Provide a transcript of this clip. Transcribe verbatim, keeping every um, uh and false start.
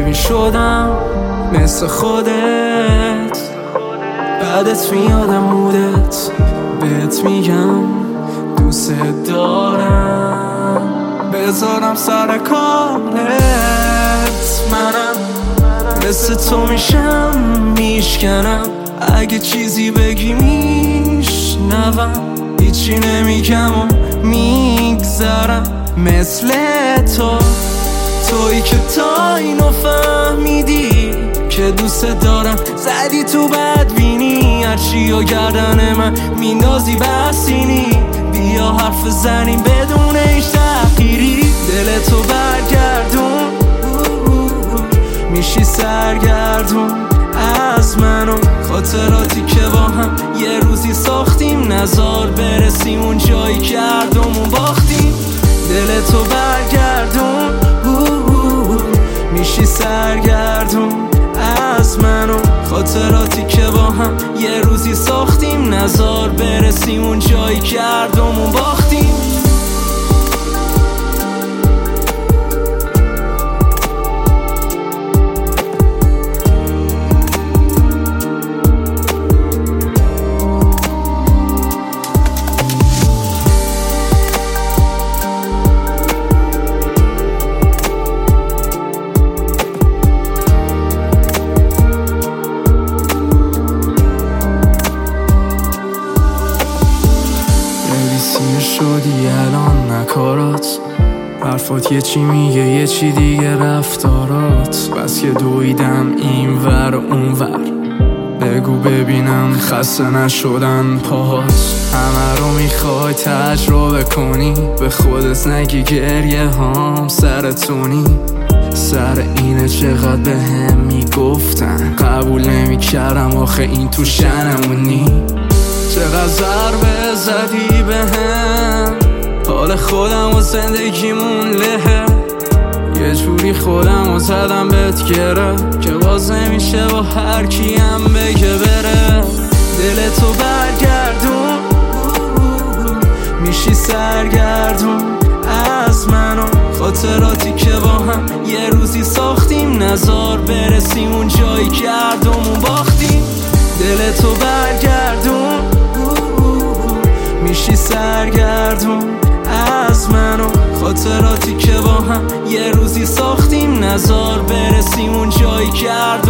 نمی شدم مثل خودت، بعدت میادم مودت، بهت میگم دوست دارم، بذارم سر کارت. منم مثل تو میشم میشکنم، اگه چیزی بگی میشنوم، هیچی نمیگم و میگذرم. مثل تو، تویی که تا اینو فهمیدی که دوست دارم، زدی تو بدبینی، هرچی و گردن من میندازی بسینی. بیا حرف زنیم بدون هیچ تغییری، دلتو برگردون، میشی سرگردون از من و خاطراتی که با هم یه روزی ساختیم. نزار برسیم اون جایی که هر دومون باختیم. دلتو برگردون، میشی سرگردون از من و خاطراتی که با هم یه روزی ساختیم. نزار برسیم اون جایی که هر دومون باختیم. شدی الان نکارات، حرفات یه چی میگه یه چی دیگه رفتارات. بس که دویدم این ور اون ور، بگو ببینم خسته نشدن پاهات. همه رو میخوای تجربه کنی، به خودت نگی گریه هام سرتونی. سر اینه چقدر به هم میگفتن، قبول نمیکردم آخه این تو شنمونی. چقدر ضربه زدی به هم، حال خودم و زندگیمون له. یه جوری خودم و زدم بهت گره، که باز نمیشه با هر کیم بگه بره. دلتو برگردون، میشی سرگردون از من و خاطراتی که با هم یه روزی ساختیم. نزار برسیم اون جایی که هر دومون باختیم. دلتو برگردون، میشی سرگردون از من و خاطراتی که با هم یه روزی ساختیم. نزار برسیم اون جایی که هر